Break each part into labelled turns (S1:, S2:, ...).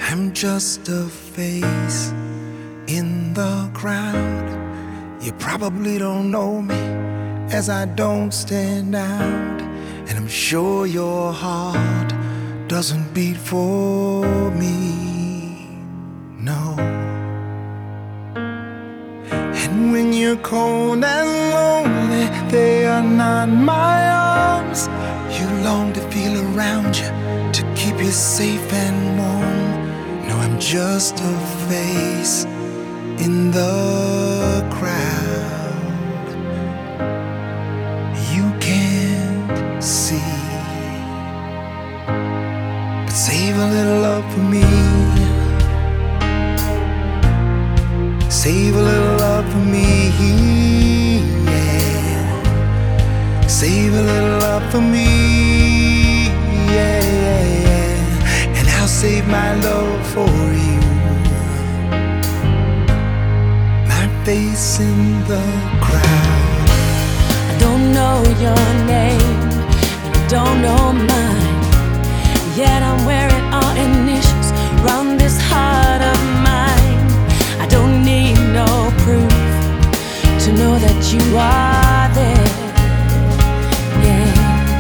S1: I'm just a face in the crowd. You probably don't know me, as I don't stand out. And I'm sure your heart doesn't beat for me, no. And when you're cold and lonely, they are not my arms. You long to feel around you, to keep you safe and warm. No, I'm just a face in the crowd. You can't see, but save a little love for me. Save a little love for me, yeah. Save a little love for me, yeah. And I'll save my love for you. My face in the crowd.
S2: I don't know your name, you don't know mine, yet I'm wearing our initials round this heart of mine. I don't need no proof to know that you are there, yeah.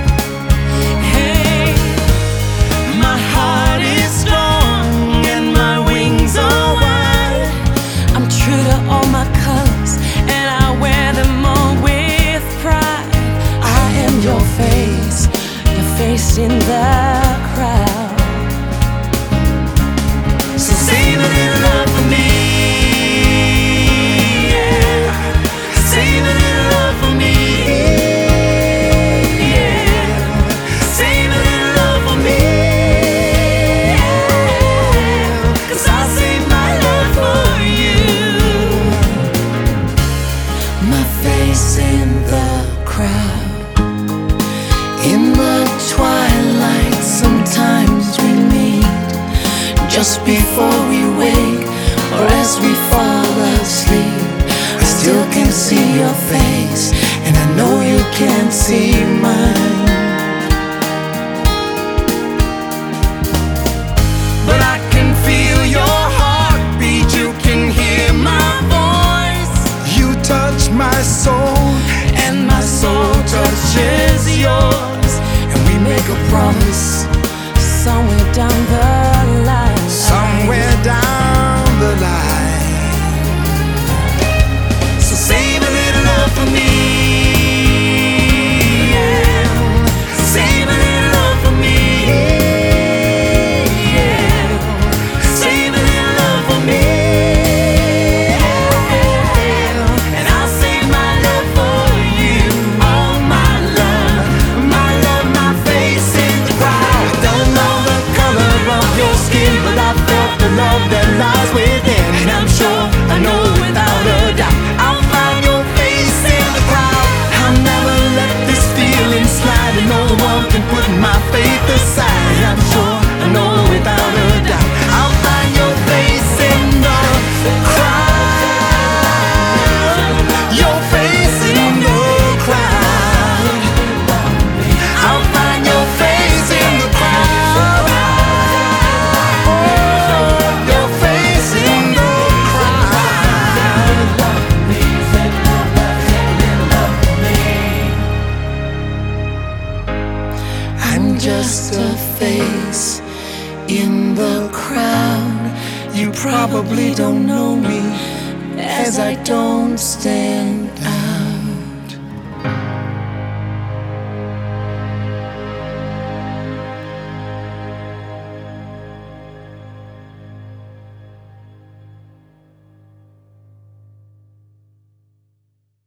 S2: Hey, my heart is strong and my wings are wide. I'm true to all my colors and I wear them all with pride. I am your face in the crowd.
S1: So save a little love for me, yeah. Save a little love for me, yeah. Save a little love for me, yeah. 'Cause I'll save my love for you.
S2: My face in the crowd. In the twilight, sometimes we meet just before we wake or as we fall asleep. I still can see your face, and I know you can't see mine.
S1: But I can feel your heartbeat, you can hear my voice. You touch my soul, and my soul touches yours. And we make a promise,
S2: Somewhere down the line,
S1: somewhere down the line. So save a little love for me, yeah. Save a little love for me, yeah. Save a little love for me, yeah. And I'll save my love for you. All my love, my face in the crowd. I don't know the color of your skin, but I felt the love that lies within. And I'm sure, I know without a doubt, I'll find your face in the crowd. I'll never let this feeling slide, and no one can put my faith aside. I'm sure, I know without a doubt, I'll find your face in the crowd. Your face in the crowd. I'll find your face in the crowd. Your face in the crowd. I'm just a face in the crowd. You probably don't know me, as I don't stand out.